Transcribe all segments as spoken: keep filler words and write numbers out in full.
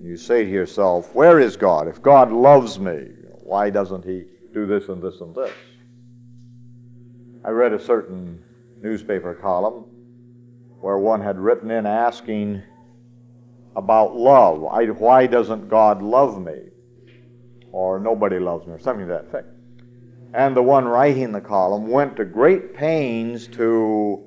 You say to yourself, where is God? If God loves me, why doesn't He do this and this and this? I read a certain newspaper column where one had written in asking about love. I, why doesn't God love me? Or nobody loves me, or something to that effect. And the one writing the column went to great pains to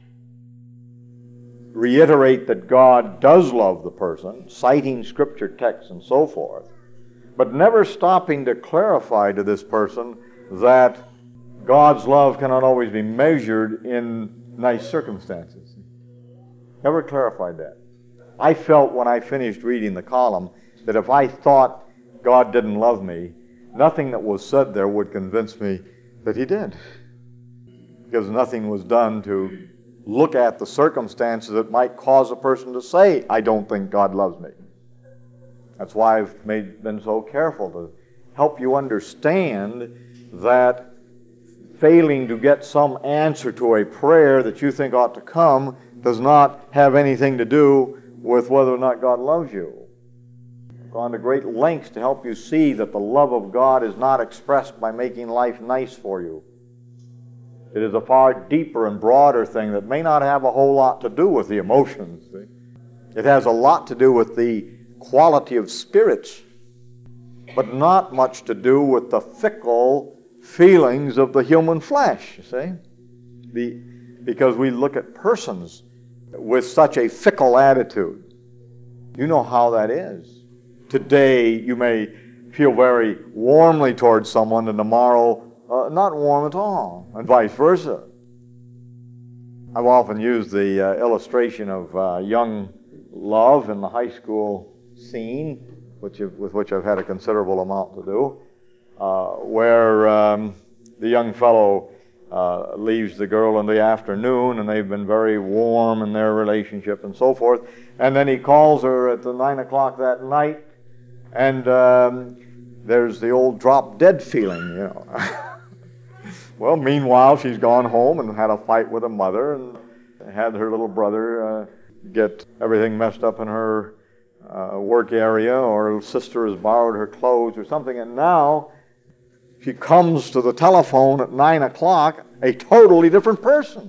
reiterate that God does love the person, citing scripture texts and so forth, but never stopping to clarify to this person that God's love cannot always be measured in nice circumstances. Never clarified that. I felt when I finished reading the column that if I thought God didn't love me, nothing that was said there would convince me that He did. Because nothing was done to look at the circumstances that might cause a person to say, I don't think God loves me. That's why I've made, been so careful to help you understand that failing to get some answer to a prayer that you think ought to come does not have anything to do with whether or not God loves you. I've gone to great lengths to help you see that the love of God is not expressed by making life nice for you. It is a far deeper and broader thing that may not have a whole lot to do with the emotions. See? It has a lot to do with the quality of spirits, but not much to do with the fickle feelings of the human flesh, you see? The, because we look at persons with such a fickle attitude. You know how that is. Today you may feel very warmly towards someone and tomorrow uh, not warm at all, and vice versa. I've often used the uh, illustration of uh, young love in the high school scene, which have, with which I've had a considerable amount to do, uh, where um, the young fellow uh, leaves the girl in the afternoon, and they've been very warm in their relationship and so forth, and then he calls her at the nine o'clock that night, and um, there's the old drop-dead feeling, you know. Well, meanwhile, she's gone home and had a fight with her mother and had her little brother uh, get everything messed up in her uh, work area, or her sister has borrowed her clothes or something, and now she comes to the telephone at nine o'clock a totally different person.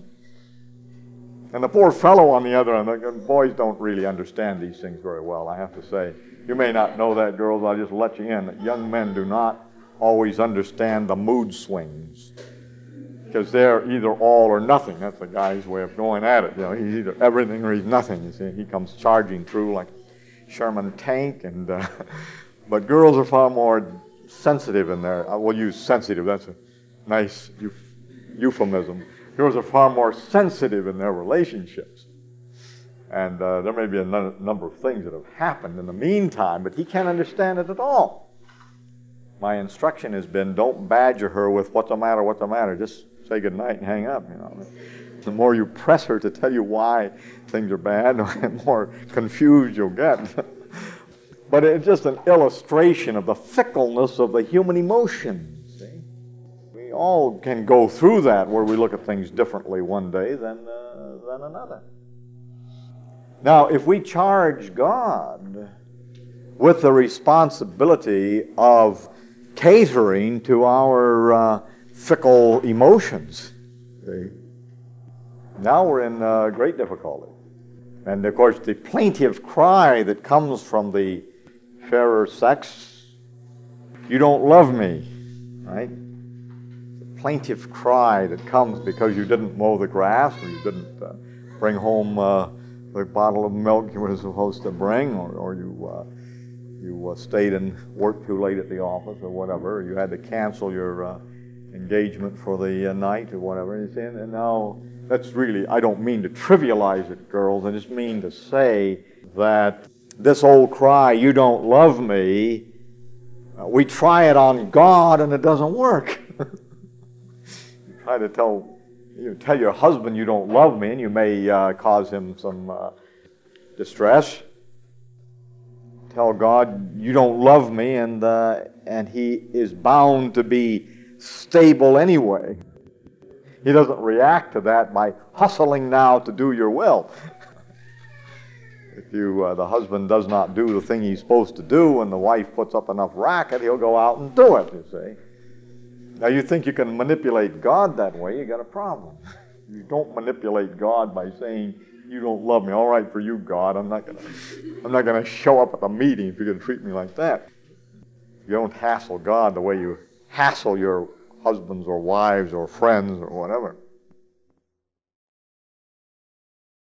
And the poor fellow on the other end, the boys don't really understand these things very well, I have to say. You may not know that, girls, I'll just let you in, that young men do not always understand the mood swings. Because they're either all or nothing. That's the guy's way of going at it. You know, he's either everything or he's nothing. You see, he comes charging through like a Sherman tank. And uh, but girls are far more sensitive in there. I will use sensitive. That's a nice euf- euphemism. Girls are far more sensitive in their relationships. And uh, there may be a n- number of things that have happened in the meantime, but he can't understand it at all. My instruction has been, don't badger her with what's the matter, what's the matter. Just say good night and hang up. You know, the more you press her to tell you why things are bad, the more confused you'll get. But it's just an illustration of the fickleness of the human emotion. See, we all can go through that, where we look at things differently one day than uh, than another. Now, if we charge God with the responsibility of catering to our uh, fickle emotions, see, now we're in uh, great difficulty. And of course, the plaintive cry that comes from the fairer sex, you don't love me, right? The plaintive cry that comes because you didn't mow the grass, or you didn't uh, bring home uh, the bottle of milk you were supposed to bring, or, or you uh, you uh, stayed and worked too late at the office, or whatever, or you had to cancel your uh, engagement for the uh, night, or whatever. You see, and now that's really, I don't mean to trivialize it, girls. I just mean to say that this old cry, you don't love me, uh, we try it on God and it doesn't work. You try to tell, you tell your husband you don't love me, and you may uh, cause him some uh, distress. Tell God you don't love me, and uh, and He is bound to be stable anyway. He doesn't react to that by hustling now to do your will. If you, uh, the husband does not do the thing he's supposed to do, and the wife puts up enough racket, he'll go out and do it, you see. Now you think you can manipulate God that way, you got a problem. You don't manipulate God by saying, you don't love me. All right for you, God. I'm not gonna I'm not gonna show up at the meeting if you're gonna treat me like that. You don't hassle God the way you hassle your husbands or wives or friends or whatever.